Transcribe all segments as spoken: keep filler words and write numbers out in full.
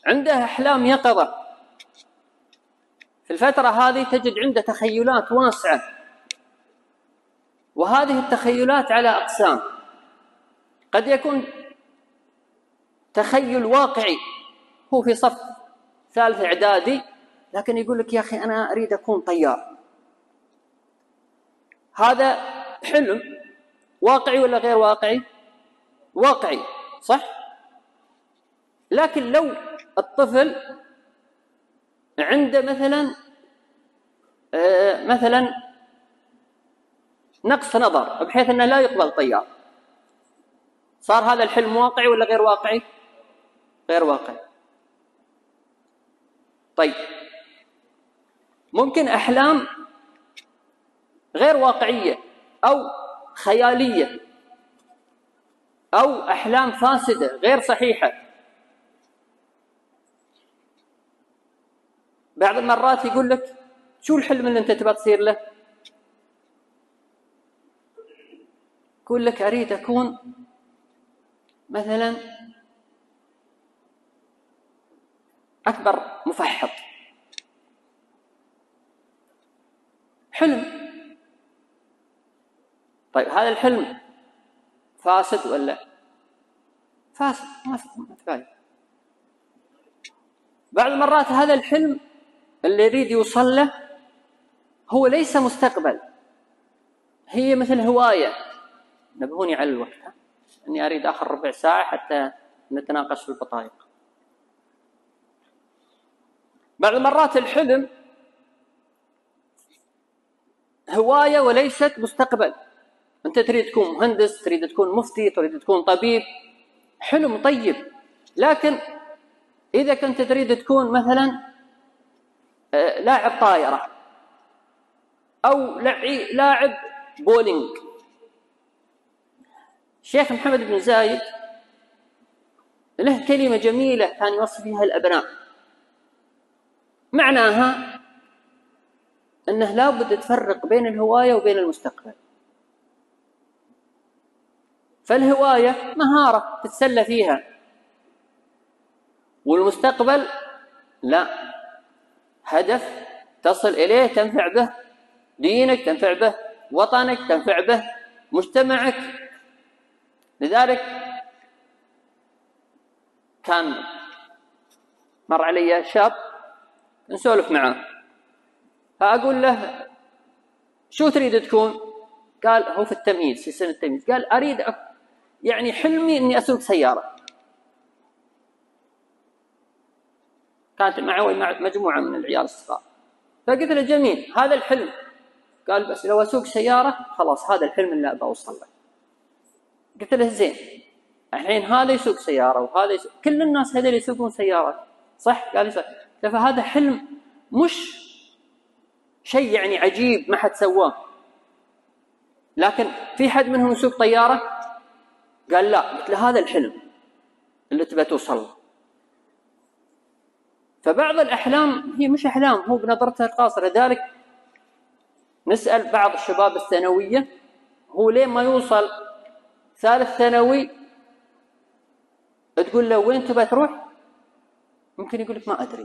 عنده أحلام يقظة. في الفترة هذه تجد عنده تخيلات واسعة، وهذه التخيلات على أقسام. قد يكون تخيل واقعي، هو في صف ثالث إعدادي لكن يقول لك يا أخي أنا أريد أكون طيار. هذا حلم واقعي ولا غير واقعي؟ واقعي، صح؟ لكن لو الطفل عنده مثلا آه مثلا نقص نظر بحيث أنه لا يقبل طيار، صار هذا الحلم واقعي ولا غير واقعي؟ غير واقعي. طيب، ممكن أحلام غير واقعية أو خيالية أو أحلام فاسدة غير صحيحة. بعض المرات يقول لك شو الحلم اللي أنت تبغى تصير له؟ يقول لك أريد أكون مثلا أكبر مفحط. حلم. طيب هذا الحلم فاسد ولا فاسد؟ ما في. بعض المرات هذا الحلم اللي يريد يوصل له هو ليس مستقبل، هي مثل هواية. نبهوني على الوقت، أني أريد آخر ربع ساعة حتى نتناقش في البطايق. بعض المرات الحلم هواية وليست مستقبل. أنت تريد تكون مهندس، تريد تكون مفتي، تريد تكون طبيب، حلم طيب. لكن إذا كنت تريد تكون مثلا لاعب طائرة أو لاعب بولينج. الشيخ محمد بن زايد له كلمة جميلة كان يوصف فيها الأبناء، معناها أنه لا بد تفرق بين الهواية وبين المستقبل. فالهواية مهارة تتسلى فيها، والمستقبل لا، هدف تصل إليه تنفع به دينك، تنفع به وطنك، تنفع به مجتمعك. لذلك كان مر علي شاب نسولف معه، فأقول له شو تريد تكون؟ قال هو في التمييز، في سنة التمييز، قال أريد أ... يعني حلمي أني أسوق سيارة. كانت معه مجموعة من العيال الصغار، فقلت له جميل هذا الحلم. قال بس لو أسوق سيارة خلاص هذا الحلم اللي أبغى أوصل له. قلت له زين، الحين هذا يسوق سيارة وهذا يسوق، كل الناس هذول يسوقون سيارات، صح؟ قال لي صح. فهذا حلم مش شيء يعني عجيب ما حد سواه، لكن في حد منهم يسوق طيارة؟ قال لا. قلت له هذا الحلم اللي تبى توصل له. فبعض الأحلام هي مش أحلام، هو بنظرته القاصرة. ذلك نسأل بعض الشباب الثانوية هو ليه ما يوصل ثالث ثانوي، تقول له وين تبى تروح؟ ممكن يقول لك ما أدري.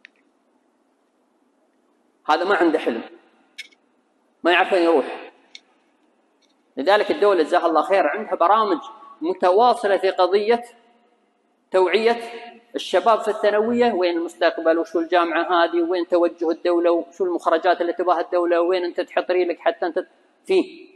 هذا ما عنده حلم، ما يعرف وين يروح. لذلك الدولة جزاها الله خير عندها برامج متواصلة في قضية توعية الشباب في الثانوية، وين المستقبل وشو الجامعة هذه وين توجه الدولة وشو المخرجات اللي تباها الدولة وين أنت تحط ريلك حتى أنت فيه.